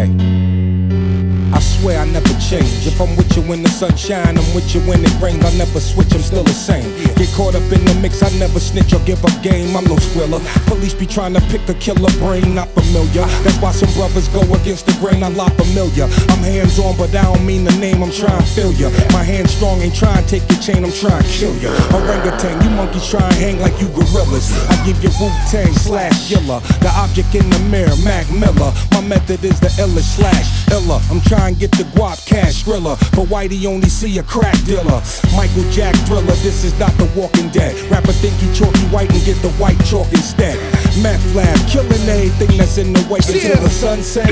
Hey, I swear I never change. If I'm with you when the sun shine, I'm with you when it rains. I never switch, I'm still the same. Get caught up in the mix, I never snitch or give up game. I'm no squiller. Police be trying to pick a killer brain, not familiar. That's why some brothers go against the grain. I lie familiar. I'm hands on, but I don't mean the name. I'm trying to feel ya. My hands strong, ain't trying to take your chain. I'm trying to kill ya. Orangutan, you monkeys try and hang like you gorillas. I give you Wu-Tang / Yilla. The object in the mirror, Mac Miller. My method is the illest / illa. I'm trying to get the guap cash thriller, but Whitey only see a crack dealer. Michael Jack Thriller, this is not The Walking Dead. Rapper think he chalky white and get the white chalk instead. Meth lab, killing everything that's in the way until the sun say.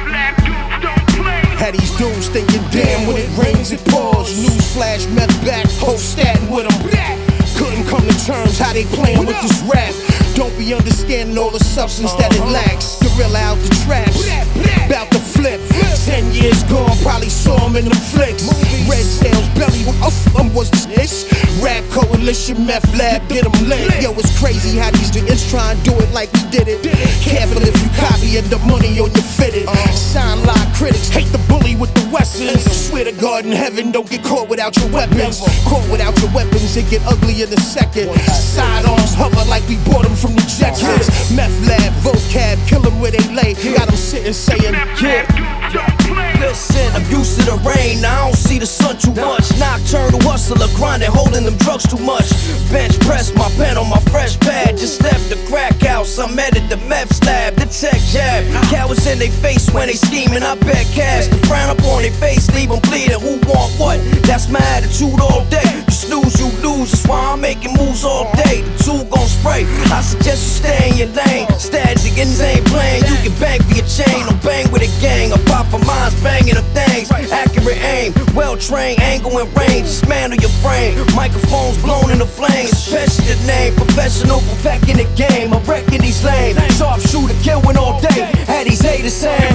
Had these dudes thinking, damn, when it rains it pours. Newsflash, meth back, whole statin' with them. Couldn't come to terms how they playin' with this rap. Don't be understanding all the substance that it lacks. Gorilla out the traps, bout to flip. 10 years gone, probably saw him in the flicks. Red Tails, belly, was this? Rap coalition, meth lab, get them lit. Yo, it's crazy how these niggas try and do it like we did it. Careful if you copy and the money on your fitted. Sign lie critics, hate the bully with the Wessons. Swear to God in heaven, don't get caught without your weapons. Caught without your weapons, it get ugly in a second. Sidearms hover like we bought them from the Jetsons. Meth lab, vocab, kill them where they lay. Got them sitting saying, yeah. Listen, I'm used to the rain, I don't see the sun too much. Nocturnal hustler, grinding, holding them drugs too much. Bench press, my pen on my fresh pad. Just left the crack house, I'm at the meth slab, the tech jab. Cowards in they face when they scheming, I bet cash. The frown up on their face, leave them bleeding. Who want what? That's my attitude all day. You snooze, you lose, that's why I'm making moves all day. The two gon' spray, I suggest you stay in your lane. Stats against ain't playing, you can bang for your chain. Don't bang with a gang, I pop for mines, banging them things. Accurate aim, well trained, angle and range. Dismantle your frame, microphones blown in the flames. Especially the name, professional, perfecting the game. I'm wrecking these lanes. Sharp shooter, killing all day. Had these haters saying,